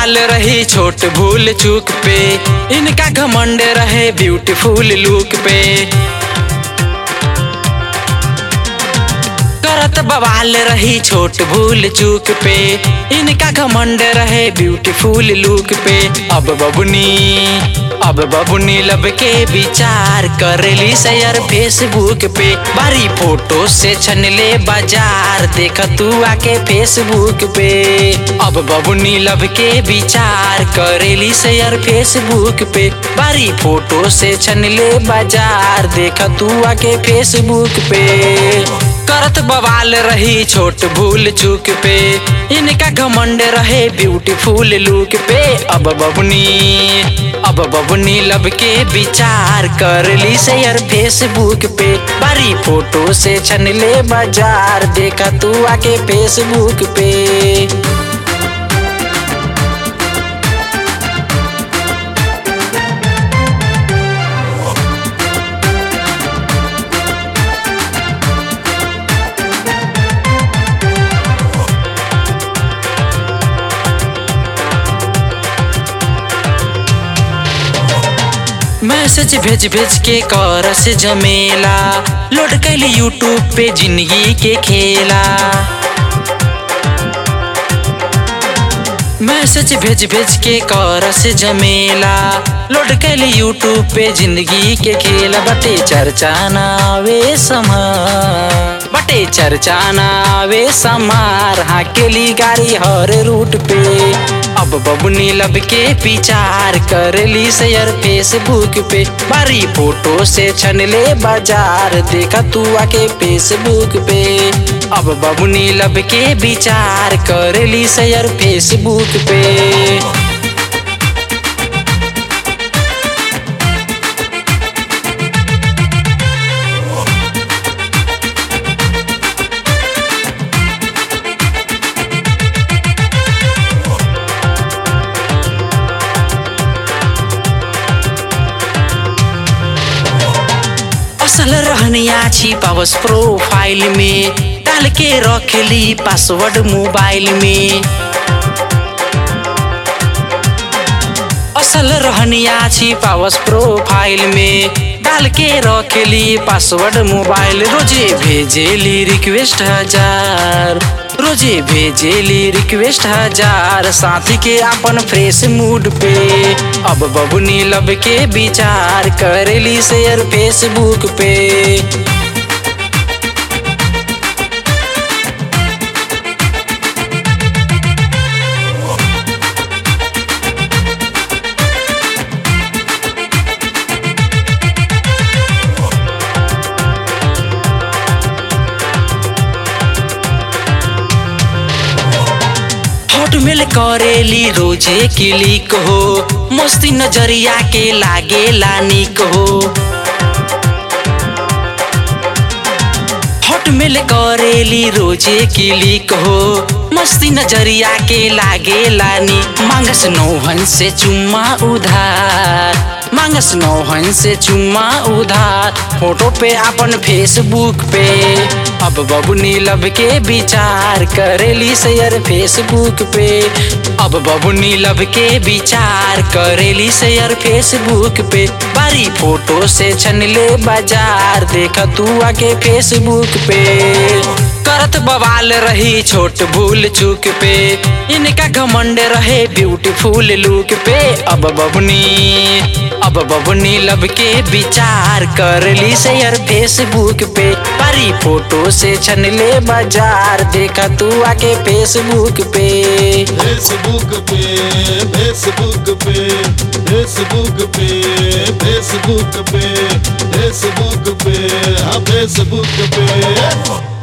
बवाल रही छोट भूल चूक पे, इनका घमंड रहे ब्यूटीफुल लुक पे। करत बवाल रही छोट भूल चूक पे, इनका घमंड रहे ब्यूटीफुल लुक पे। अब बबुनी लब के विचार करेली शेयर फेसबुक पे, बारी फोटो से छनले बाजार देख तू आके फेसबुक पे। अब बबुनी लब के विचार करेली शेयर फेसबुक पे, बारी फोटो से छनले बाजार देख तू आके फेसबुक पे। करत बवाल रही छोट भूल चूक पे, इनका घमंड रहे ब्यूटीफुल लुक पे। अब बबुनी लब के विचार करली शेयर फेसबुक पे, बारी फोटो से छनले बाजार देखा तू आके फेसबुक पे। मैसेज भेज भेज के करस जमेला, लोड कैली यूट्यूब पे जिंदगी के खेला। मैसेज भेज भेज के करस जमेला, लोड कैली यूट्यूब पे जिंदगी के खेला। बटे चर्चा नावे समार हाकेली गाड़ी हर रूट पे। अब बबुनी लब के विचार करली शेयर फेसबुक पे, बारी फोटो से छनले बाजार देखा तू आके फेसबुक पे। अब बबुनी लब के विचार करली शेयर फेसबुक पे। असल रहनिया छिपावस प्रोफाइल में, डाल के रखली पासवर्ड मोबाइल में। असल रहनिया छिपावस प्रोफाइल में, डाल के रखली पासवर्ड मोबाइल। रोजे भेजेली रिक्वेस्ट हजार, साथी के अपन फ्रेश मूड पे। अब बबुनी लब के विचार करेली शेयर फेसबुक पे। हॉटमेल करेली रोजे क्लिक हो, मस्ती नजरिया के लागेला निक हो। हॉटमेल करेली रोजे क्लिक हो, मस्ती नजरिया के लागेला निक। मांगस नौहन से चुम्मा उधार, फोटो पे अपन फेसबुक पे। अब बबुनी लब के विचार करेली शेयर फेसबुक पे। अब बबुनी लब के विचार करेली शेयर फेसबुक पे, बारी फोटो से छनले बाजार देखा तू आके फेसबुक पे। करत बवाल रही छोट भूल चूक पे, इनका घमंड रहे ब्यूटीफुल लुक पे। अब बबुनी लब के विचार करली शेयर फेसबुक पे, बारी फोटो से छनले बाजार देखा तू आके फेसबुक पे। फेसबुक पे फेसबुक पे फेसबुक पे फेसबुक पे फेसबुक पे हाँ फेसबुक पे।